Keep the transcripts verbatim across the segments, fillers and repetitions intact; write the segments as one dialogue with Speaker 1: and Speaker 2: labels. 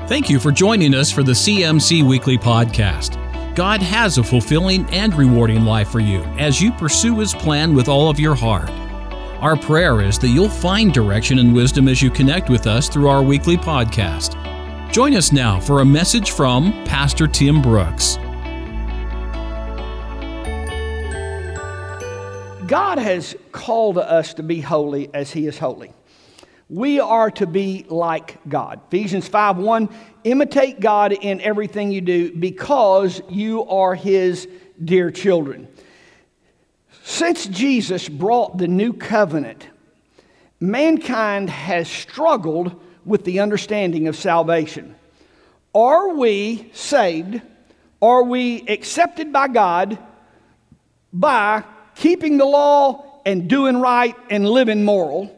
Speaker 1: Thank you for joining us for the C M C Weekly Podcast. God has a fulfilling and rewarding life for you as you pursue His plan with all of your heart. Our prayer is that you'll find direction and wisdom as you connect with us through our weekly podcast. Join us now for a message from Pastor Tim Brooks.
Speaker 2: God has called us to be holy as He is holy. We are to be like God. Ephesians five one, imitate God in everything you do because you are His dear children. Since Jesus brought the new covenant, mankind has struggled with the understanding of salvation. Are we saved? Are we accepted by God by keeping the law and doing right and living moral?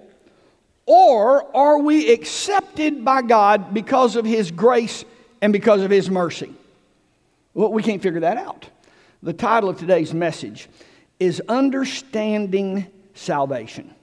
Speaker 2: Or are we accepted by God because of His grace and because of His mercy? Well, we can't figure that out. The title of today's message is Understanding Salvation.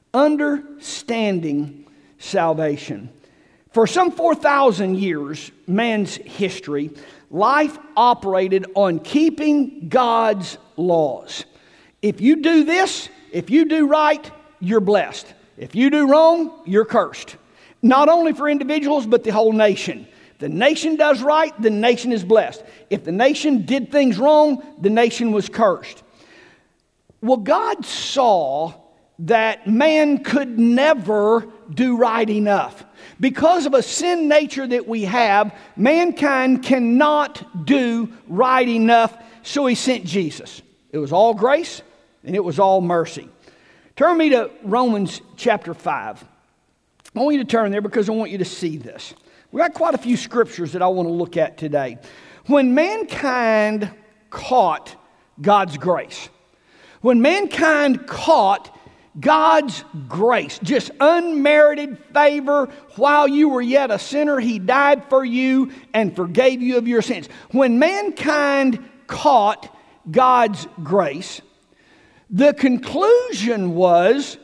Speaker 2: Understanding Salvation. For some four thousand years, man's history, life operated on keeping God's laws. If you do this, if you do right, you're blessed. If you do wrong, you're cursed. Not only for individuals, but the whole nation. If the nation does right, the nation is blessed. If the nation did things wrong, the nation was cursed. Well, God saw that man could never do right enough. Because of a sin nature that we have, mankind cannot do right enough, so He sent Jesus. It was all grace and it was all mercy. Turn me to Romans chapter five. I want you to turn there because I want you to see this. We've got quite a few scriptures that I want to look at today. When mankind caught God's grace, when mankind caught God's grace, just unmerited favor, while you were yet a sinner, He died for you and forgave you of your sins. When mankind caught God's grace, the conclusion was,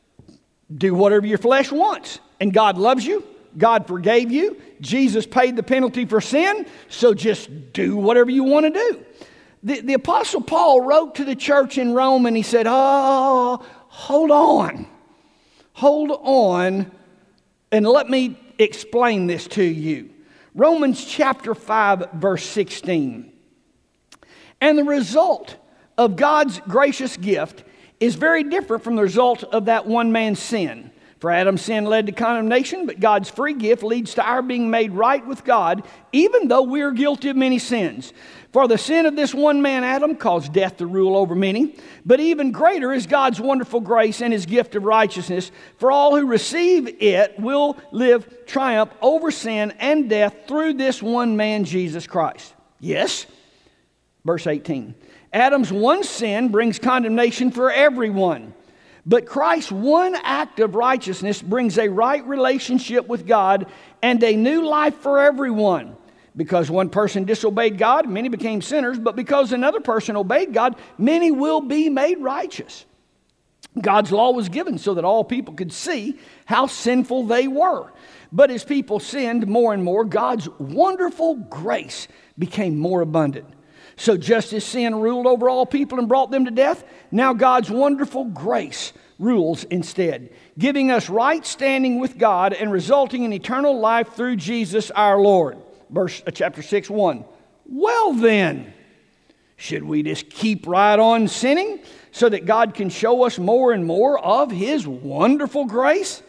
Speaker 2: do whatever your flesh wants. And God loves you. God forgave you. Jesus paid the penalty for sin. So just do whatever you want to do. The, the Apostle Paul wrote to the church in Rome and he said, oh, hold on. Hold on and let me explain this to you. Romans chapter five, verse sixteen. And the result of God's gracious gift is very different from the result of that one man's sin. For Adam's sin led to condemnation, but God's free gift leads to our being made right with God, even though we are guilty of many sins. For the sin of this one man, Adam, caused death to rule over many, but even greater is God's wonderful grace and His gift of righteousness. For all who receive it will live triumph over sin and death through this one man, Jesus Christ. Yes, verse eighteen. Adam's one sin brings condemnation for everyone. But Christ's one act of righteousness brings a right relationship with God and a new life for everyone. Because one person disobeyed God, many became sinners. But because another person obeyed God, many will be made righteous. God's law was given so that all people could see how sinful they were. But as people sinned more and more, God's wonderful grace became more abundant. So just as sin ruled over all people and brought them to death, now God's wonderful grace rules instead, giving us right standing with God and resulting in eternal life through Jesus our Lord. Verse uh, chapter six, one. Well then, should we just keep right on sinning so that God can show us more and more of His wonderful grace?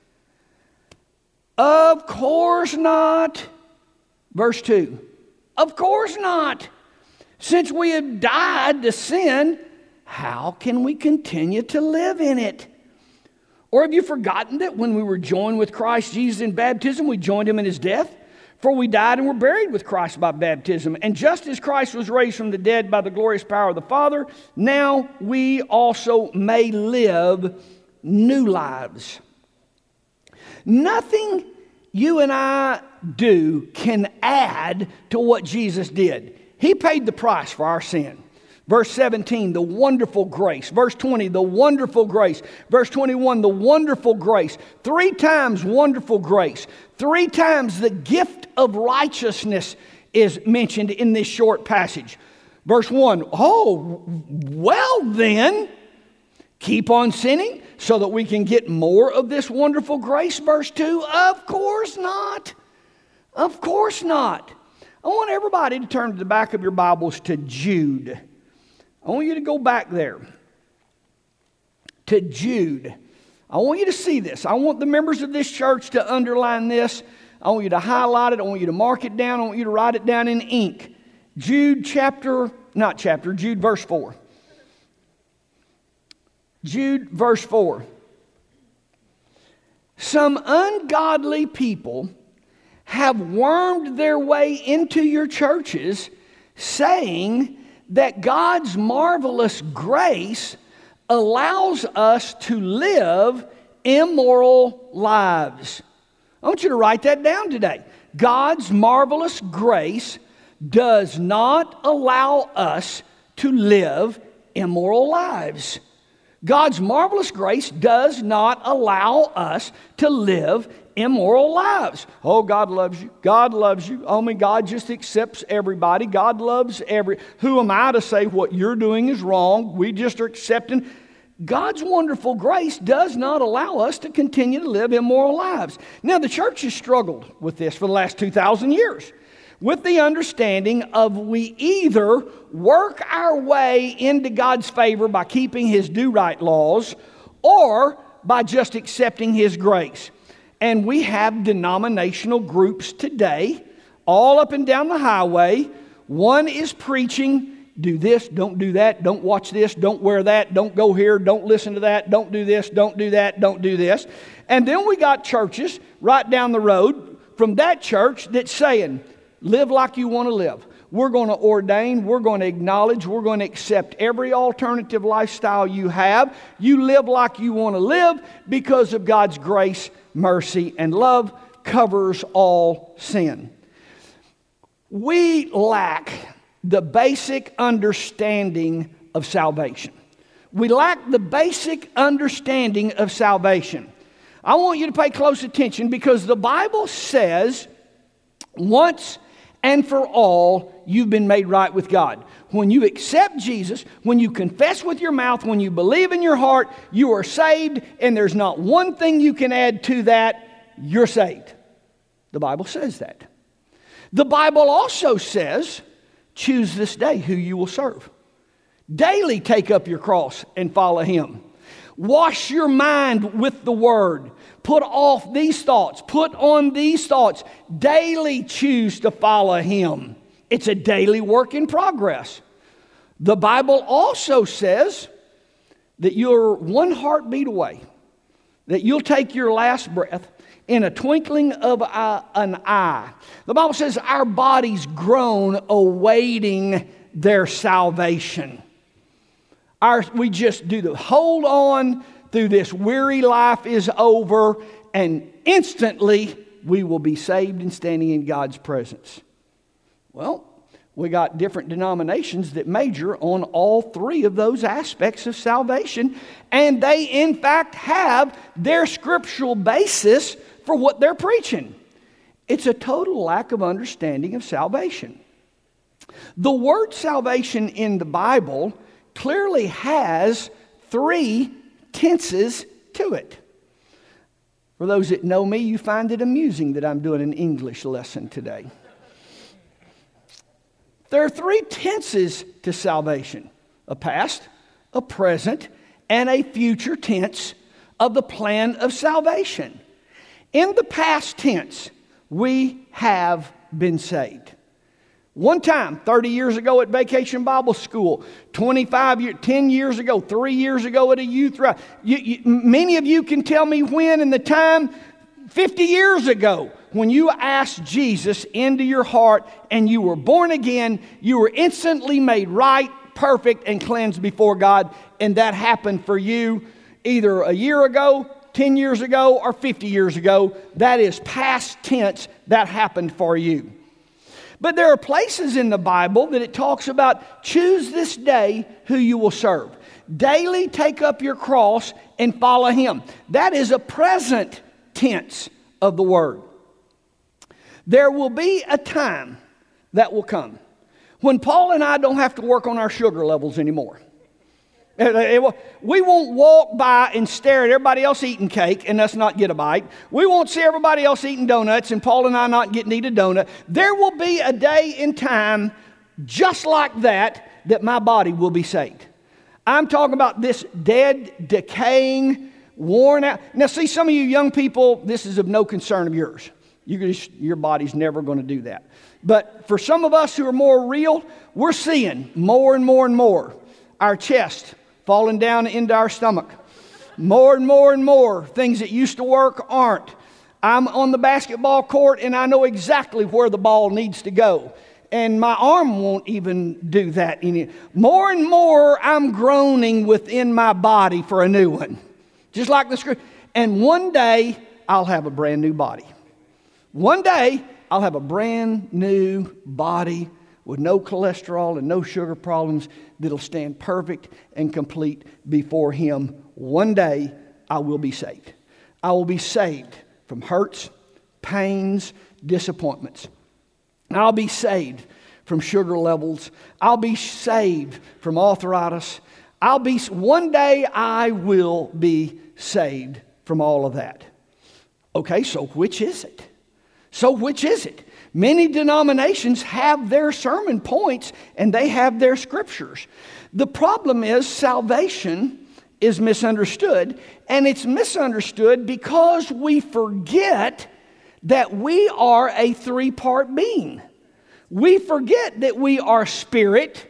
Speaker 2: Of course not. Verse two. Of course not. Since we have died to sin, how can we continue to live in it? Or have you forgotten that when we were joined with Christ Jesus in baptism, we joined Him in His death? For we died and were buried with Christ by baptism. And just as Christ was raised from the dead by the glorious power of the Father, now we also may live new lives. Nothing you and I do can add to what Jesus did. He paid the price for our sin. Verse seventeen, the wonderful grace. Verse twenty, the wonderful grace. Verse twenty-one, the wonderful grace. Three times wonderful grace. Three times the gift of righteousness is mentioned in this short passage. Verse one, oh, well then, keep on sinning so that we can get more of this wonderful grace. Verse two, of course not. Of course not. I want everybody to turn to the back of your Bibles to Jude. I want you to go back there to Jude. I want you to see this. I want the members of this church to underline this. I want you to highlight it. I want you to mark it down. I want you to write it down in ink. Jude chapter, not chapter, Jude verse four. Jude verse four. Some ungodly people have wormed their way into your churches, saying that God's marvelous grace allows us to live immoral lives. I want you to write that down today. God's marvelous grace does not allow us to live immoral lives. God's marvelous grace does not allow us to live immoral lives. Oh, God loves you. God loves you. Oh, my God just accepts everybody. God loves every... Who am I to say what you're doing is wrong? We just are accepting. God's wonderful grace does not allow us to continue to live immoral lives. Now, the church has struggled with this for the last two thousand years, with the understanding of we either work our way into God's favor by keeping His do-right laws or by just accepting His grace. And we have denominational groups today, all up and down the highway. One is preaching, do this, don't do that, don't watch this, don't wear that, don't go here, don't listen to that, don't do this, don't do that, don't do this. And then we got churches right down the road from that church that's saying, live like you want to live. We're going to ordain, we're going to acknowledge, we're going to accept every alternative lifestyle you have. You live like you want to live because of God's grace, mercy, and love covers all sin. We lack the basic understanding of salvation. We lack the basic understanding of salvation. I want you to pay close attention because the Bible says once and for all, you've been made right with God. When you accept Jesus, when you confess with your mouth, when you believe in your heart, you are saved, and there's not one thing you can add to that. You're saved. The Bible says that. The Bible also says, choose this day who you will serve. Daily take up your cross and follow Him. Wash your mind with the Word. Put off these thoughts. Put on these thoughts. Daily choose to follow Him. It's a daily work in progress. The Bible also says that you're one heartbeat away, that you'll take your last breath in a twinkling of a, an eye. The Bible says our bodies groan awaiting their salvation. Our, we just do the hold on through this weary life is over, and instantly we will be saved and standing in God's presence. Well, we got different denominations that major on all three of those aspects of salvation, and they in fact have their scriptural basis for what they're preaching. It's a total lack of understanding of salvation. The word salvation in the Bible clearly has three tenses to it. For those that know me, you find it amusing that I'm doing an English lesson today. There are three tenses to salvation: a past, a present, and a future tense of the plan of salvation. In the past tense, we have been saved. One time, thirty years ago at Vacation Bible School, twenty-five years, ten years ago, three years ago at a youth rally. You, you, many of you can tell me when in the time, fifty years ago, when you asked Jesus into your heart and you were born again, you were instantly made right, perfect, and cleansed before God. And that happened for you either a year ago, ten years ago, or fifty years ago. That is past tense. That happened for you. But there are places in the Bible that it talks about choose this day who you will serve. Daily take up your cross and follow Him. That is a present tense of the word. There will be a time that will come when Paul and I don't have to work on our sugar levels anymore. We won't walk by and stare at everybody else eating cake and us not get a bite. We won't see everybody else eating donuts and Paul and I not getting to eat a donut. There will be a day in time just like that that my body will be saved. I'm talking about this dead, decaying, worn out. Now see, some of you young people, this is of no concern of yours. You just, your body's never going to do that. But for some of us who are more real, we're seeing more and more and more our chest falling down into our stomach. More and more and more things that used to work aren't. I'm on the basketball court and I know exactly where the ball needs to go. And my arm won't even do that anymore. More and more I'm groaning within my body for a new one. Just like the scripture. And one day I'll have a brand new body. One day I'll have a brand new body with no cholesterol and no sugar problems that'll stand perfect and complete before Him. One day I will be saved. I will be saved from hurts, pains, disappointments. I'll be saved from sugar levels. I'll be saved from arthritis. I'll be, one day I will be saved from all of that. Okay, so which is it? So which is it? Many denominations have their sermon points and they have their scriptures. The problem is salvation is misunderstood, and it's misunderstood because we forget that we are a three-part being. We forget that we are spirit,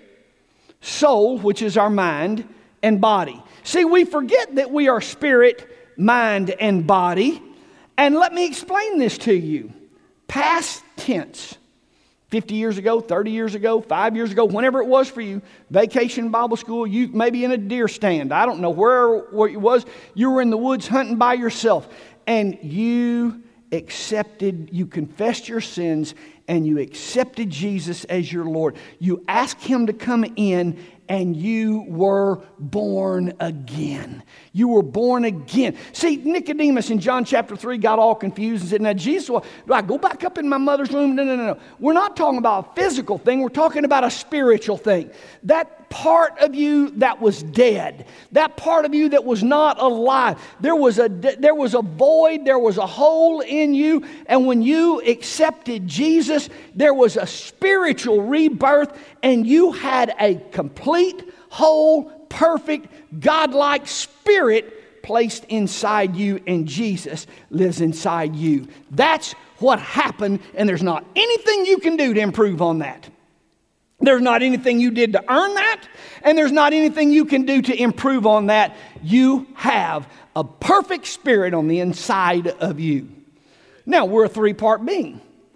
Speaker 2: soul, which is our mind, and body. See, we forget that we are spirit, mind, and body. And let me explain this to you. Past tense, fifty years ago, thirty years ago, five years ago, whenever it was for you, vacation Bible school, you maybe in a deer stand. I don't know where, where it was. You were in the woods hunting by yourself, and you accepted, you confessed your sins, and you accepted Jesus as your Lord. You asked Him to come in, and you were born again. You were born again. See, Nicodemus in John chapter three got all confused and said, now Jesus, well, do I go back up in my mother's womb? No, no, no, no. We're not talking about a physical thing. We're talking about a spiritual thing. That part of you that was dead, that part of you that was not alive, there was a, there was a void, there was a hole in you, and when you accepted Jesus, there was a spiritual rebirth, and you had a complete, whole, perfect, godlike spirit placed inside you, and Jesus lives inside you. That's what happened, and there's not anything you can do to improve on that. There's not anything you did to earn that, and there's not anything you can do to improve on that. You have a perfect spirit on the inside of you. Now, we're a three-part being.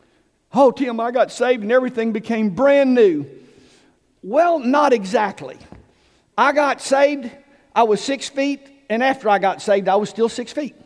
Speaker 2: Oh, Tim, I got saved and everything became brand new. Well, not exactly. I got saved, I was six feet, and after I got saved, I was still six feet.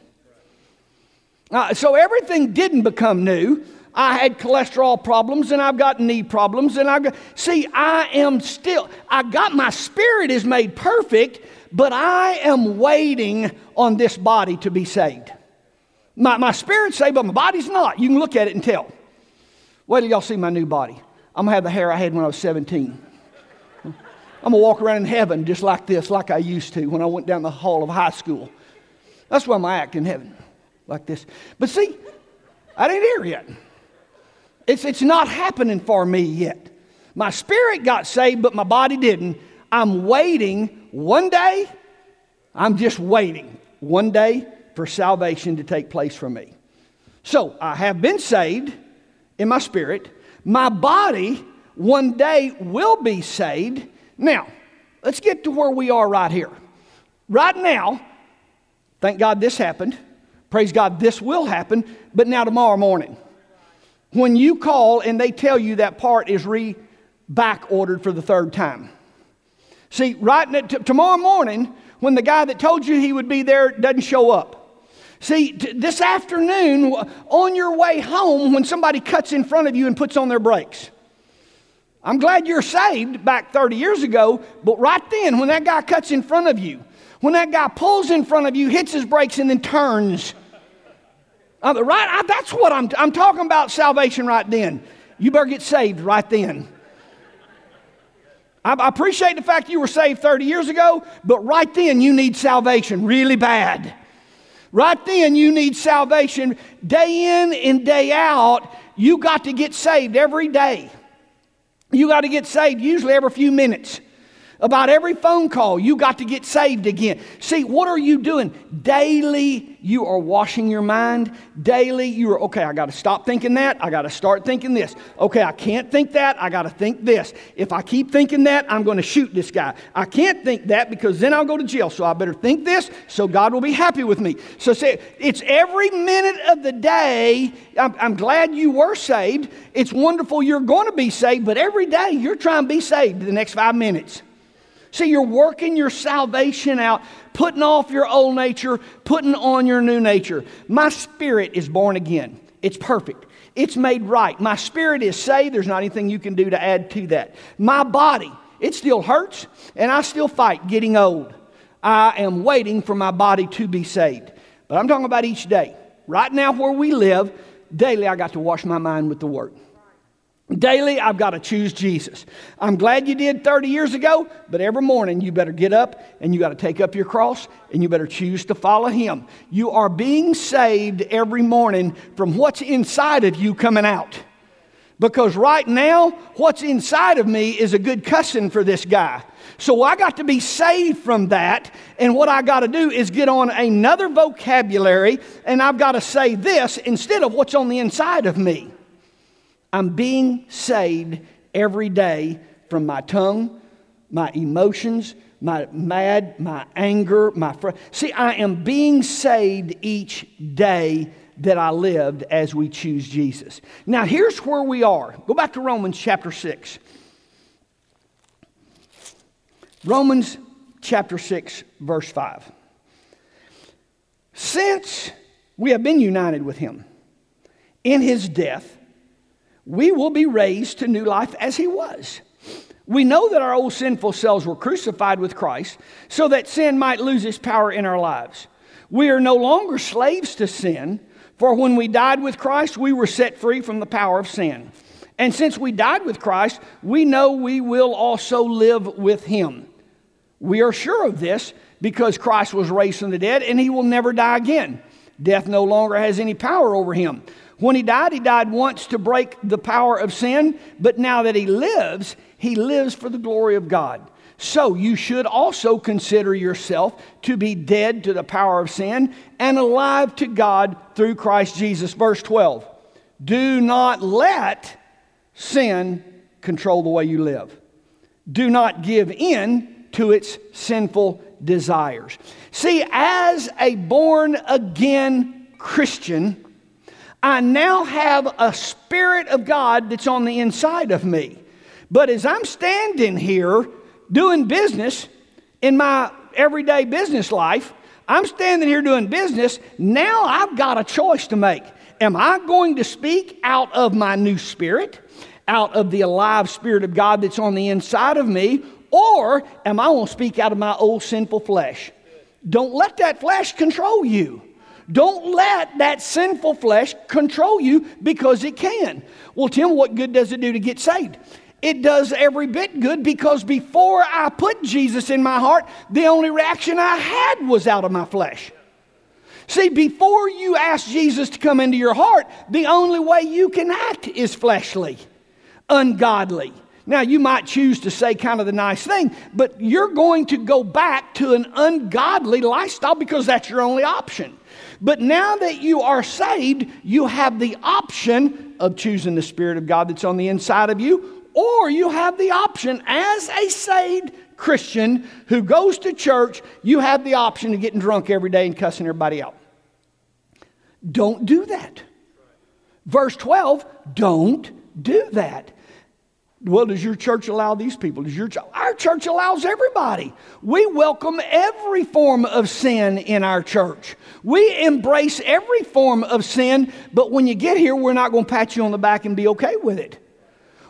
Speaker 2: Uh, so everything didn't become new. I had cholesterol problems, and I've got knee problems, and I've got, see, I am still, I got, my spirit is made perfect, but I am waiting on this body to be saved. My, my spirit's saved, but my body's not. You can look at it and tell. Wait till y'all see my new body. I'm going to have the hair I had when I was seventeen. I'm going to walk around in heaven just like this, like I used to when I went down the hall of high school. That's where I'm going to act in heaven, like this. But see, I ain't here yet. It's, it's not happening for me yet. My spirit got saved, but my body didn't. I'm waiting one day. I'm just waiting one day for salvation to take place for me. So I have been saved in my spirit. My body one day will be saved. Now, let's get to where we are right here. Right now, thank God this happened. Praise God, this will happen. But now tomorrow morning, when you call and they tell you that part is re-back ordered for the third time. See, right now, t- tomorrow morning, when the guy that told you he would be there doesn't show up. See, t- this afternoon, on your way home, when somebody cuts in front of you and puts on their brakes. I'm glad you're saved back thirty years ago, but right then, when that guy cuts in front of you, when that guy pulls in front of you, hits his brakes, and then turns, uh, right? I, that's what I'm, I'm talking about salvation right then. You better get saved right then. I, I appreciate the fact you were saved thirty years ago, but right then you need salvation really bad. Right then you need salvation day in and day out. You got to get saved every day. You got to get saved usually every few minutes. About every phone call, you got to get saved again. See, what are you doing? Daily, you are washing your mind. Daily, you are, okay, I got to stop thinking that. I got to start thinking this. Okay, I can't think that. I got to think this. If I keep thinking that, I'm going to shoot this guy. I can't think that because then I'll go to jail. So I better think this so God will be happy with me. So say, it's every minute of the day. I'm, I'm glad you were saved. It's wonderful you're going to be saved, but every day you're trying to be saved the next five minutes. See, you're working your salvation out, putting off your old nature, putting on your new nature. My spirit is born again. It's perfect. It's made right. My spirit is saved. There's not anything you can do to add to that. My body, it still hurts, and I still fight getting old. I am waiting for my body to be saved. But I'm talking about each day. Right now where we live, daily I got to wash my mind with the Word. Daily, I've got to choose Jesus. I'm glad you did thirty years ago, but every morning you better get up and you got to take up your cross and you better choose to follow Him. You are being saved every morning from what's inside of you coming out. Because right now, what's inside of me is a good cussing for this guy. So I got to be saved from that, and what I got to do is get on another vocabulary, and I've got to say this instead of what's on the inside of me. I'm being saved every day from my tongue, my emotions, my mad, my anger, my fr- See, I am being saved each day that I lived as we choose Jesus. Now, here's where we are. Go back to Romans chapter six. Romans chapter six, verse five. Since we have been united with Him in His death, we will be raised to new life as He was. We know that our old sinful selves were crucified with Christ so that sin might lose its power in our lives. We are no longer slaves to sin, for when we died with Christ, we were set free from the power of sin. And since we died with Christ, we know we will also live with Him. We are sure of this because Christ was raised from the dead and He will never die again. Death no longer has any power over Him. When He died, He died once to break the power of sin, but now that He lives, He lives for the glory of God. So you should also consider yourself to be dead to the power of sin and alive to God through Christ Jesus. Verse twelve, do not let sin control the way you live. Do not give in to its sinful desires. See, as a born-again Christian, I now have a Spirit of God that's on the inside of me. But as I'm standing here doing business in my everyday business life, I'm standing here doing business, now I've got a choice to make. Am I going to speak out of my new spirit, out of the alive Spirit of God that's on the inside of me, or am I going to speak out of my old sinful flesh? Don't let that flesh control you. Don't let that sinful flesh control you because it can. Well, Tim, what good does it do to get saved? It does every bit good because before I put Jesus in my heart, the only reaction I had was out of my flesh. See, before you ask Jesus to come into your heart, the only way you can act is fleshly, ungodly. Now, you might choose to say kind of the nice thing, but you're going to go back to an ungodly lifestyle because that's your only option. But now that you are saved, you have the option of choosing the Spirit of God that's on the inside of you, or you have the option as a saved Christian who goes to church, you have the option of getting drunk every day and cussing everybody out. Don't do that. Verse twelve, don't do that. Well, does your church allow these people? Does your ch- Our church allows everybody. We welcome every form of sin in our church. We embrace every form of sin, but when you get here, we're not going to pat you on the back and be okay with it.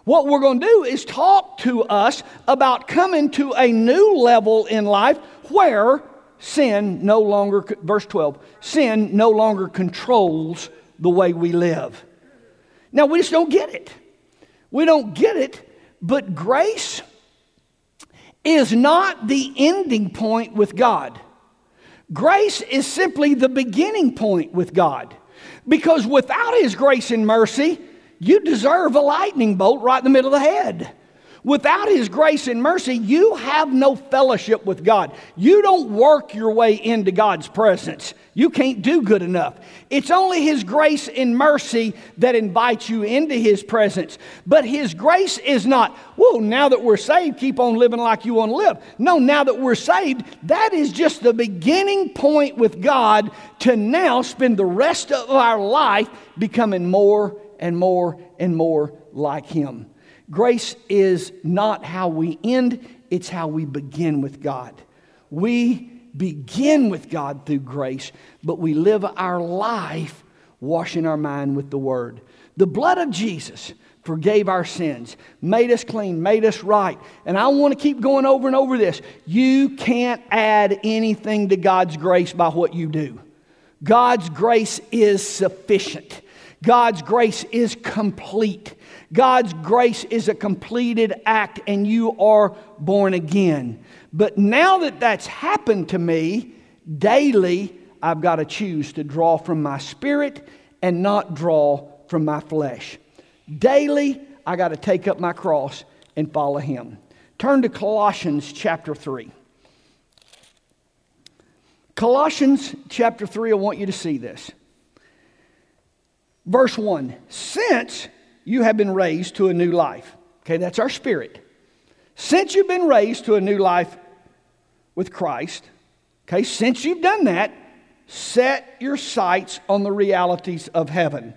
Speaker 2: What we're going to do is talk to us about coming to a new level in life where sin no longer, verse twelve, sin no longer controls the way we live. Now, we just don't get it. We don't get it, but grace is not the ending point with God. Grace is simply the beginning point with God. Because without His grace and mercy, you deserve a lightning bolt right in the middle of the head. Without His grace and mercy, you have no fellowship with God. You don't work your way into God's presence. You can't do good enough. It's only His grace and mercy that invites you into His presence. But His grace is not, whoa, now that we're saved, keep on living like you want to live. No, now that we're saved, that is just the beginning point with God to now spend the rest of our life becoming more and more and more like Him. Grace is not how we end, it's how we begin with God. We begin with God through grace, but we live our life washing our mind with the Word. The blood of Jesus forgave our sins, made us clean, made us right. And I want to keep going over and over this. You can't add anything to God's grace by what you do. God's grace is sufficient. God's grace is complete. God's grace is a completed act, and you are born again. But now that that's happened to me, daily I've got to choose to draw from my spirit and not draw from my flesh. Daily I got to take up my cross and follow Him. Turn to Colossians chapter three. Colossians chapter three, I want you to see this. Verse one, since you have been raised to a new life. Okay, that's our spirit. Since you've been raised to a new life with Christ, okay, since you've done that, set your sights on the realities of heaven.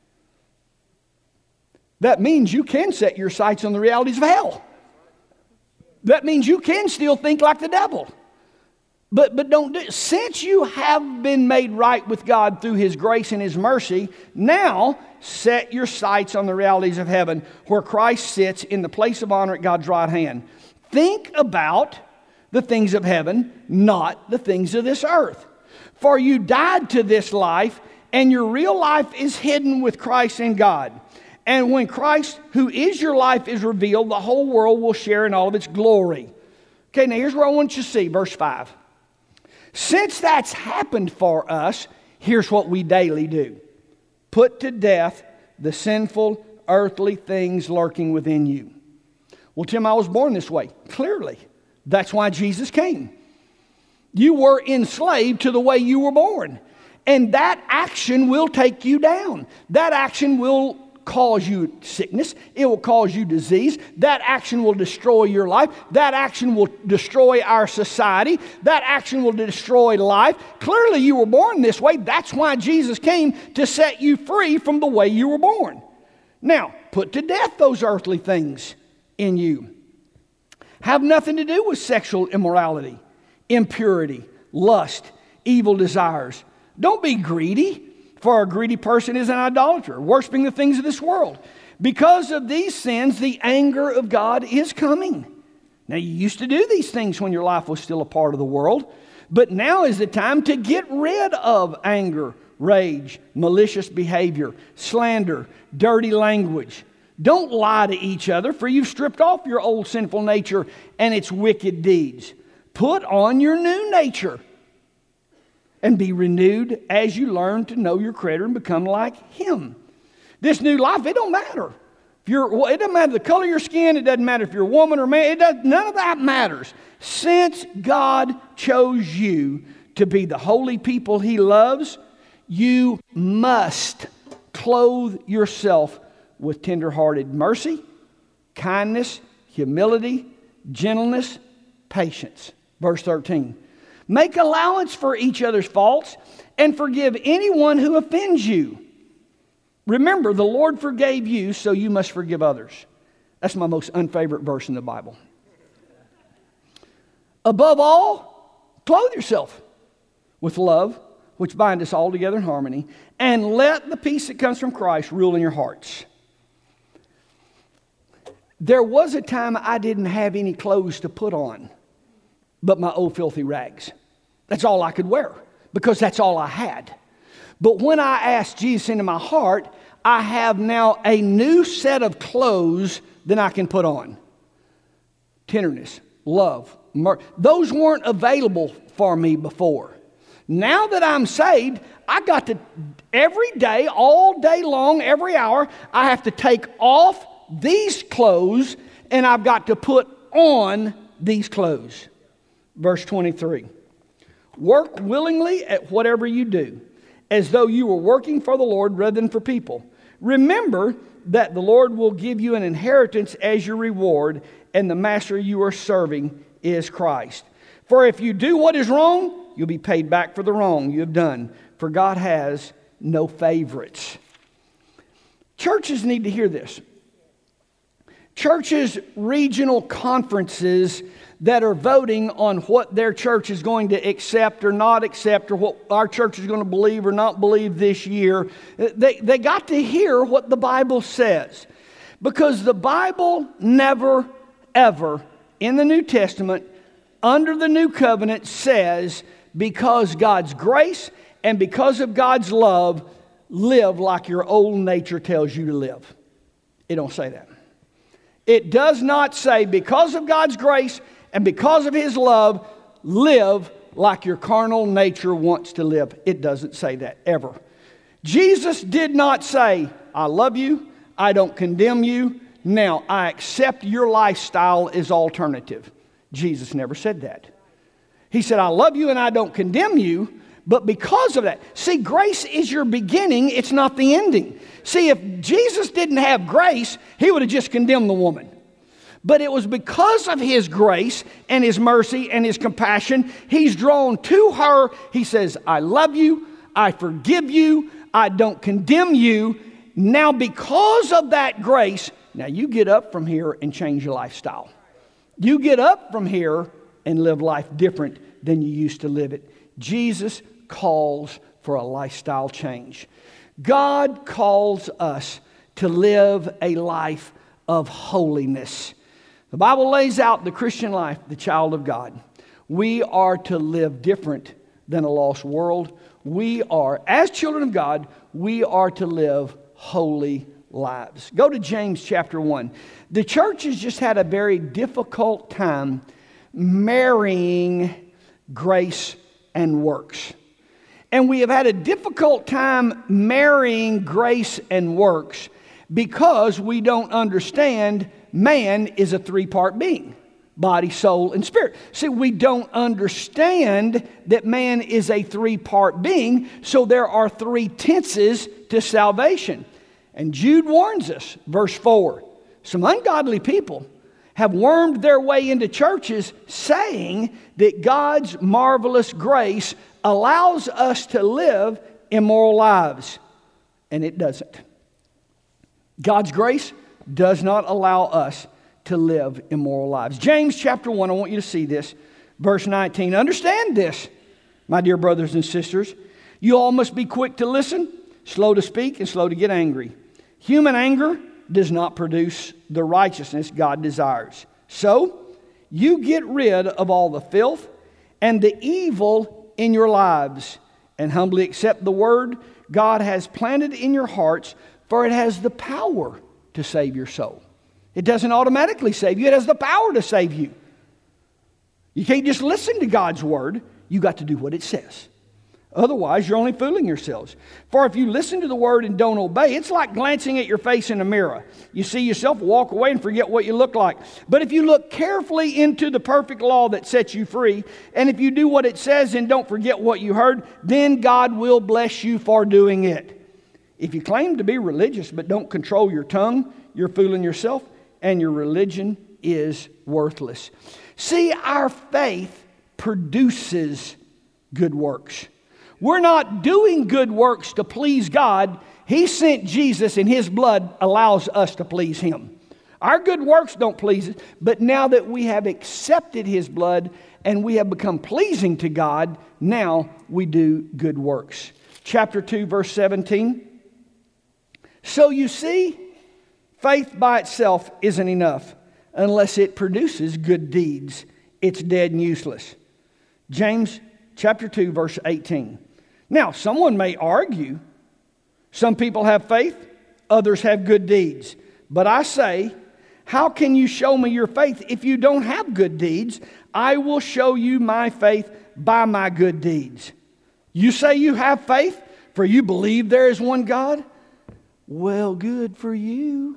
Speaker 2: That means you can set your sights on the realities of hell. That means you can still think like the devil. But, but don't do it. Since you have been made right with God through His grace and His mercy, now set your sights on the realities of heaven where Christ sits in the place of honor at God's right hand. Think about the things of heaven, not the things of this earth. For you died to this life, and your real life is hidden with Christ in God. And when Christ, who is your life, is revealed, the whole world will share in all of its glory. Okay, now here's where I want you to see, verse five. Since that's happened for us, here's what we daily do. Put to death the sinful, earthly things lurking within you. Well, Tim, I was born this way. Clearly. That's why Jesus came. You were enslaved to the way you were born. And that action will take you down. That action will cause you sickness. It will cause you disease. That action will destroy your life. That action will destroy our society. That action will destroy life. Clearly you were born this way. That's why Jesus came, to set you free from the way you were born. Now, put to death those earthly things in you. Have nothing to do with sexual immorality, impurity, lust, evil desires. Don't be greedy. For a greedy person is an idolater, worshiping the things of this world. Because of these sins, the anger of God is coming. Now, you used to do these things when your life was still a part of the world. But now is the time to get rid of anger, rage, malicious behavior, slander, dirty language. Don't lie to each other, for you've stripped off your old sinful nature and its wicked deeds. Put on your new nature. And be renewed as you learn to know your Creator and become like Him. This new life, it don't matter. If you're, well, it doesn't matter the color of your skin. It doesn't matter if you're a woman or man. It does, none of that matters. Since God chose you to be the holy people He loves, you must clothe yourself with tender-hearted mercy, kindness, humility, gentleness, patience. Verse thirteen. Make allowance for each other's faults and forgive anyone who offends you. Remember, the Lord forgave you, so you must forgive others. That's my most unfavorite verse in the Bible. Above all, clothe yourself with love, which binds us all together in harmony, and let the peace that comes from Christ rule in your hearts. There was a time I didn't have any clothes to put on but my old filthy rags. That's all I could wear because that's all I had. But when I asked Jesus into my heart, I have now a new set of clothes that I can put on. Tenderness, love, mercy. Those weren't available for me before. Now that I'm saved, I got to, every day, all day long, every hour, I have to take off these clothes and I've got to put on these clothes. Verse twenty-three. Work willingly at whatever you do, as though you were working for the Lord rather than for people. Remember that the Lord will give you an inheritance as your reward, and the master you are serving is Christ. For if you do what is wrong, you'll be paid back for the wrong you have done. For God has no favorites. Churches need to hear this. Churches, regional conferences that are voting on what their church is going to accept or not accept, or what our church is going to believe or not believe this year, they, they got to hear what the Bible says. Because the Bible never, ever, in the New Testament, under the New Covenant, says, because God's grace and because of God's love, live like your old nature tells you to live. It don't say that. It does not say, because of God's grace and because of His love, live like your carnal nature wants to live. It doesn't say that, ever. Jesus did not say, I love you, I don't condemn you, now I accept your lifestyle as alternative. Jesus never said that. He said, I love you and I don't condemn you, but because of that, see, grace is your beginning, it's not the ending. See, if Jesus didn't have grace, He would have just condemned the woman. But it was because of His grace and His mercy and His compassion, He's drawn to her. He says, I love you, I forgive you, I don't condemn you. Now because of that grace, now you get up from here and change your lifestyle. You get up from here and live life different than you used to live it. Jesus calls for a lifestyle change. God calls us to live a life of holiness. The Bible lays out the Christian life, the child of God. We are to live different than a lost world. We are, as children of God, we are to live holy lives. Go to James chapter one. The church has just had a very difficult time marrying grace and works. And we have had a difficult time marrying grace and works because we don't understand man is a three-part being. Body, soul, and spirit. See, we don't understand that man is a three-part being, so there are three tenses to salvation. And Jude warns us, verse four, some ungodly people have wormed their way into churches saying that God's marvelous grace allows us to live immoral lives. And it doesn't. God's grace does not allow us to live immoral lives. James chapter one, I want you to see this. Verse nineteen, understand this, my dear brothers and sisters. You all must be quick to listen, slow to speak, and slow to get angry. Human anger does not produce the righteousness God desires. So, you get rid of all the filth and the evil in your lives and humbly accept the word God has planted in your hearts, for it has the power to save your soul. It doesn't automatically save you. It has the power to save you. You can't just listen to God's word. You got to do what it says. Otherwise, you're only fooling yourselves. For if you listen to the word and don't obey, it's like glancing at your face in a mirror. You see yourself, walk away, and forget what you look like. But if you look carefully into the perfect law that sets you free, and if you do what it says and don't forget what you heard, then God will bless you for doing it. If you claim to be religious but don't control your tongue, you're fooling yourself, and your religion is worthless. See, our faith produces good works. We're not doing good works to please God. He sent Jesus, and His blood allows us to please Him. Our good works don't please us, but now that we have accepted His blood and we have become pleasing to God, now we do good works. Chapter two, verse seventeen. So you see, Faith by itself isn't enough unless it produces good deeds. It's dead and useless. James chapter two, verse eighteen. Now, someone may argue, some people have faith, others have good deeds. But I say, how can you show me your faith if you don't have good deeds? I will show you my faith by my good deeds. You say you have faith, for you believe there is one God? Well, good for you.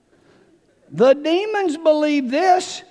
Speaker 2: The demons believe this.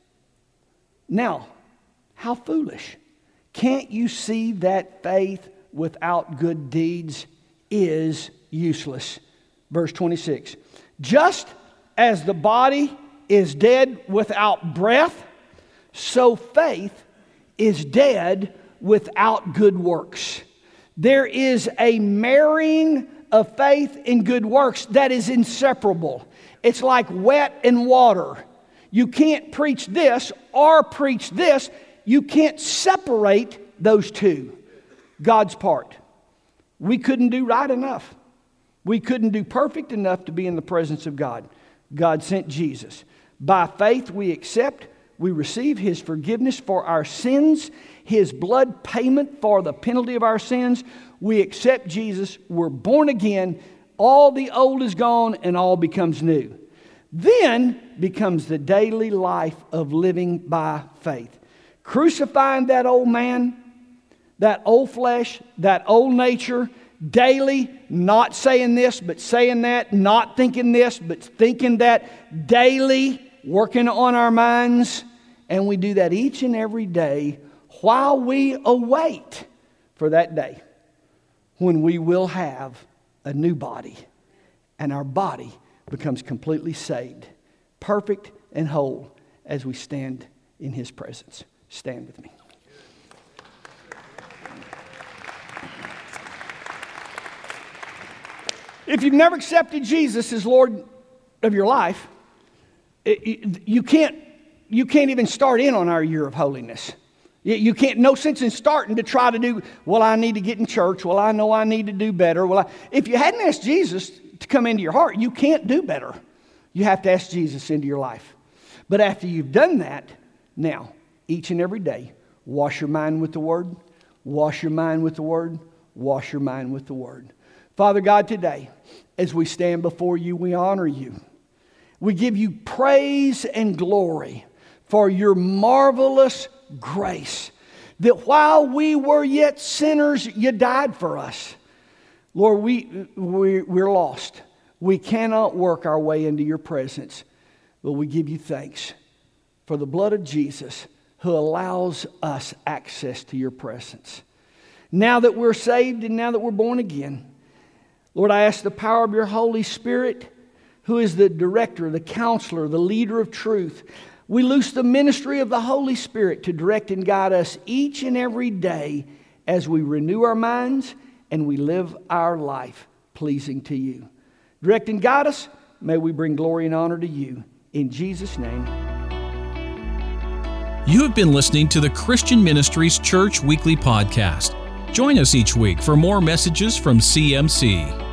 Speaker 2: Now, how foolish. Can't you see that faith without good deeds is useless? Verse twenty-six. Just as the body is dead without breath, so faith is dead without good works. There is a marrying of faith and good works that is inseparable. It's like wet and water. You can't preach this or preach this. You can't separate those two. God's part. We couldn't do right enough. We couldn't do perfect enough to be in the presence of God. God sent Jesus. By faith we accept, we receive His forgiveness for our sins, His blood payment for the penalty of our sins. We accept Jesus. We're born again. All the old is gone and all becomes new. Then becomes the daily life of living by faith. Crucifying that old man, that old flesh, that old nature, daily, not saying this, but saying that, not thinking this, but thinking that, daily, working on our minds. And we do that each and every day while we await for that day when we will have a new body and our body becomes completely saved, perfect and whole as we stand in His presence. Stand with me. If you've never accepted Jesus as Lord of your life, you can't, you can't even start in on our year of holiness. You can't, no sense in starting to try to do, well, I need to get in church. Well, I know I need to do better. Well, I, if you hadn't asked Jesus to come into your heart, you can't do better. You have to ask Jesus into your life. But after you've done that, now, each and every day, wash your mind with the Word, wash your mind with the Word, wash your mind with the Word. Father God, today, as we stand before you, we honor you. We give you praise and glory for your marvelous grace, that while we were yet sinners, you died for us. Lord, we, we, we're lost. We cannot work our way into your presence, but we give you thanks for the blood of Jesus who allows us access to your presence. Now that we're saved and now that we're born again, Lord, I ask the power of your Holy Spirit, who is the director, the counselor, the leader of truth. We loose the ministry of the Holy Spirit to direct and guide us each and every day as we renew our minds and we live our life pleasing to you. Direct and guide us. May we bring glory and honor to you. In Jesus' name.
Speaker 1: You have been listening to the Christian Ministries Church Weekly Podcast. Join us each week for more messages from C M C.